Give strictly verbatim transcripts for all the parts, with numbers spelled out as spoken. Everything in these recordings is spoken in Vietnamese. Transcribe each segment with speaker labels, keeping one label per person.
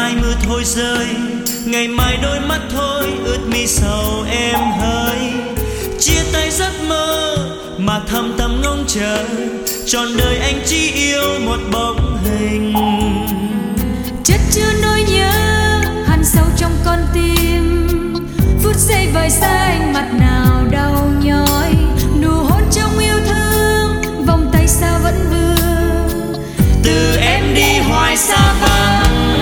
Speaker 1: mai mưa thôi rơi, ngày mai đôi mắt thôi ướt mi sầu em hỡi. Chia tay giấc mơ mà thầm thầm ngóng chờ, trọn đời anh chỉ yêu một bóng hình.
Speaker 2: Chất chứa nỗi nhớ hằn sâu trong con tim, phút giây vời xa anh mặt nào đau nhói. Nụ hôn trong yêu thương, vòng tay sao vẫn vương.
Speaker 1: Từ em đi hoài xa vắng,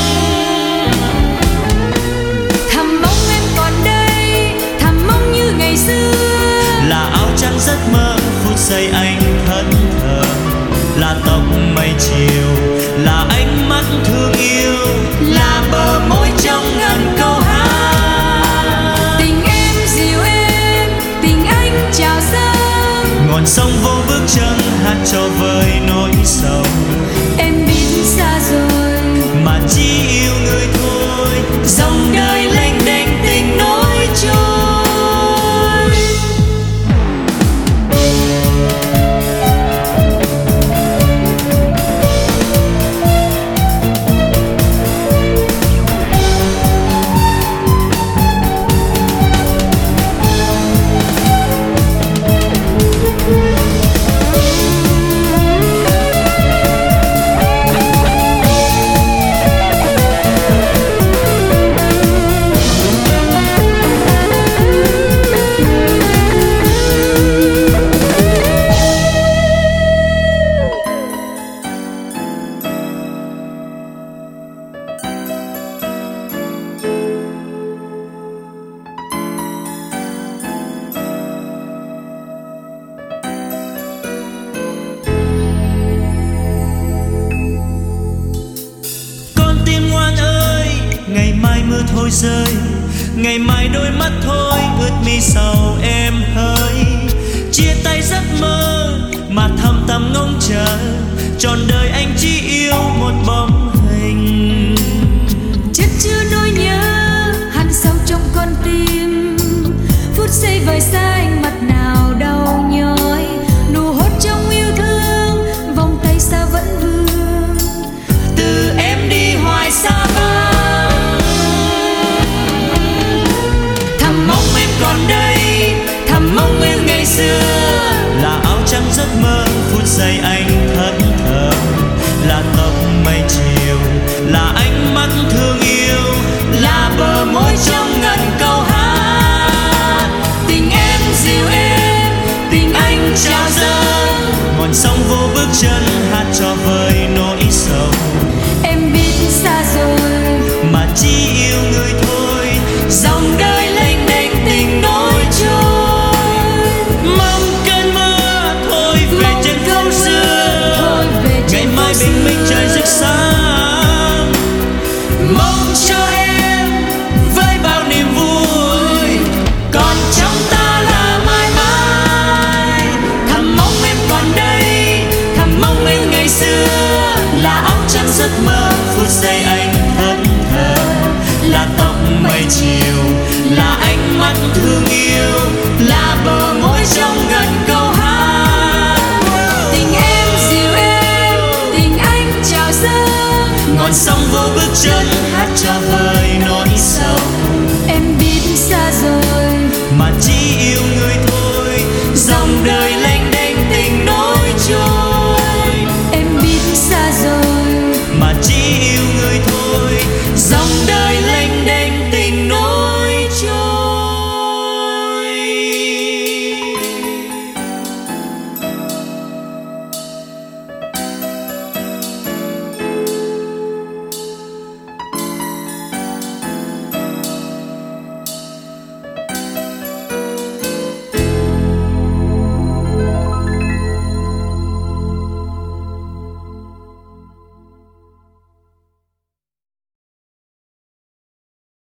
Speaker 2: thầm mong em còn đây, thầm mong như ngày xưa.
Speaker 1: là áo trắng giấc mơ, phút giây anh thẫn thờ, là tóc mây chiều, là ánh mắt thương yêu, là bờ môi trong ngần câu hát.
Speaker 2: Tình em dịu êm, tình anh chào dâng,
Speaker 1: Ngọn sông vô bước chân hát cho vơi nỗi sầu.
Speaker 2: em biết xa rồi
Speaker 1: Mà chỉ yêu người thôi, dòng đời lênh đênh tình nối trôi. Ngày mai mưa thôi rơi, ngày mai đôi mắt thôi ướt mi sầu em hỡi. Chia tay giấc mơ mà thầm thầm ngóng chờ, trọn đời anh chỉ yêu một bóng hình.
Speaker 2: chất chứa nỗi nhớ hằn sâu trong con tim, phút giây vời xa anh mặt nào đau nhói. Nụ hôn trong yêu thương, vòng tay sao vẫn vương.
Speaker 1: Từ em đi hoài xa vắng,
Speaker 2: Thầm mong em còn đây, thầm mong em ngày xưa.
Speaker 1: là áo trắng giấc mơ, phút giây anh thẫn thờ, là tóc mây chiều, là ánh mắt thương yêu, là bờ môi trong ngần câu hát.
Speaker 2: Tình em dịu êm, tình anh trao dâng,
Speaker 1: Ngọn sông vô bước chân hát cho vơi nỗi sầu.
Speaker 2: em biết xa rồi
Speaker 1: Mà chỉ yêu người thôi,
Speaker 2: dòng đời lênh đênh tình nối trôi.
Speaker 1: mong cơn mưa thôi về trên phố xưa,
Speaker 2: Thôi về
Speaker 1: ngày
Speaker 2: trên
Speaker 1: mai
Speaker 2: phố
Speaker 1: bình minh
Speaker 2: xưa.
Speaker 1: trời rực sáng. Mong cho em với bao niềm vui, còn trong ta là mãi mãi.
Speaker 2: Thầm mong em còn đây, thầm mong em ngày xưa.
Speaker 1: Là áo trắng giấc mơ, phút giây anh thẫn thờ, là tóc mây chiều, là ánh mắt thương yêu, là bờ môi trong ngần câu hát.
Speaker 2: Tình em dịu êm, tình anh trào dâng,
Speaker 1: Ngọn sông vô bước chân hát cho vơi nỗi sầu,
Speaker 2: em biết xa rồi
Speaker 1: mà chỉ yêu